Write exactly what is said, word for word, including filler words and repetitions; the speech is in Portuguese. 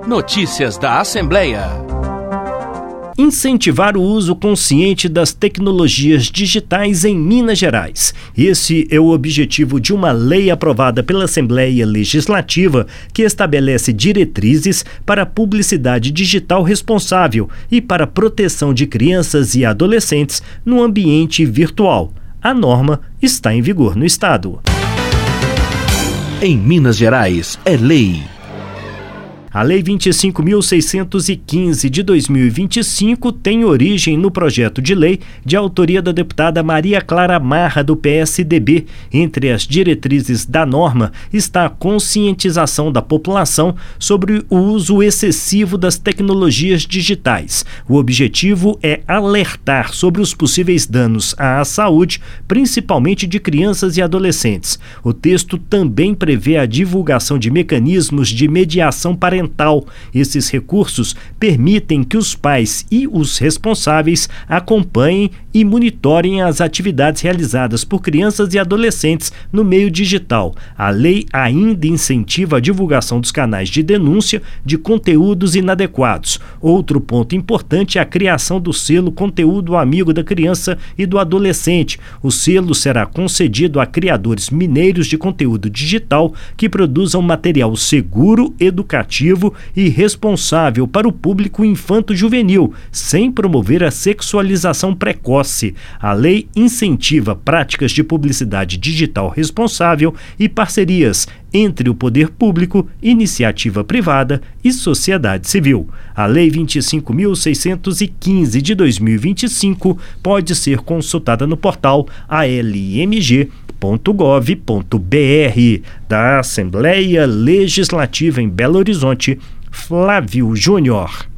Notícias da Assembleia. Incentivar o uso consciente das tecnologias digitais em Minas Gerais. Esse é o objetivo de uma lei aprovada pela Assembleia Legislativa que estabelece diretrizes para a publicidade digital responsável e para a proteção de crianças e adolescentes no ambiente virtual. A norma está em vigor no estado. Em Minas Gerais, é lei. A Lei vinte e cinco mil seiscentos e quinze de dois mil e vinte e cinco tem origem no projeto de lei de autoria da deputada Maria Clara Marra, do P S D B. Entre as diretrizes da norma está a conscientização da população sobre o uso excessivo das tecnologias digitais. O objetivo é alertar sobre os possíveis danos à saúde, principalmente de crianças e adolescentes. O texto também prevê a divulgação de mecanismos de mediação parental. Esses recursos permitem que os pais e os responsáveis acompanhem e monitorem as atividades realizadas por crianças e adolescentes no meio digital. A lei ainda incentiva a divulgação dos canais de denúncia de conteúdos inadequados. Outro ponto importante é a criação do selo Conteúdo Amigo da Criança e do Adolescente. O selo será concedido a criadores mineiros de conteúdo digital que produzam material seguro, educativo e responsável para o público infanto-juvenil, sem promover a sexualização precoce. A lei incentiva práticas de publicidade digital responsável e parcerias entre o poder público, iniciativa privada e sociedade civil. A Lei vinte e cinco mil seiscentos e quinze de dois mil e vinte e cinco pode ser consultada no portal a l m g ponto gov ponto b r. Da Assembleia Legislativa em Belo Horizonte, Flávio Júnior.